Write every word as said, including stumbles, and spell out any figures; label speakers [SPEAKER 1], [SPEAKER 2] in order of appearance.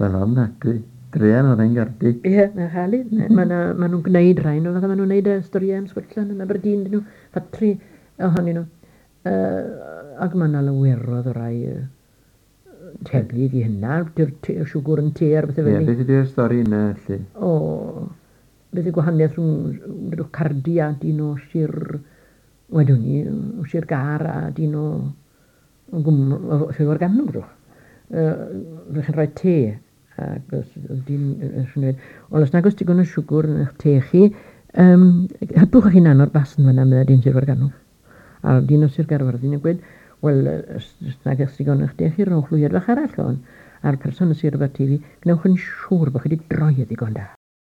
[SPEAKER 1] Wel am nacdi. Drean o'r ein gardi.
[SPEAKER 2] Ie, na chalu. Mae nhw'n gwneud rhain, o fatha maen nhw'n gwneud y storïau am Sgwtlan yn Aberdeen, dyn nhw, ffatri ohonyn nhw. Uh, ac mae yna lawerodd o rai uh, tebyg i hynna, dyw'r siwgr yn te ar bethau
[SPEAKER 1] Ie,
[SPEAKER 2] fel
[SPEAKER 1] beth ydy'r stori yna, lle?
[SPEAKER 2] O, beth yw gwahaniaeth rhwng rhwng Cardi a dyn o Sir, wedwn ni, o Sir Gar a dyn o, o gwm, o Sir Warganwg, drwch. Rwy'n chi'n rhoi te, ac os dyn, ond os nag os digon o siwgr yn eich te chi, um, hypwch eich hunan o'r bas yn fyna meddwl dyn Sir Warganwg. A dyn o Sir Garfyrddin yn gweud, wel, os nag os digon o'ch te chi, rhowch llwyed fach arall o'n. A'r person y Sir Aberteifi, gnewch yn siŵr bod chi wedi droi y ddigon da.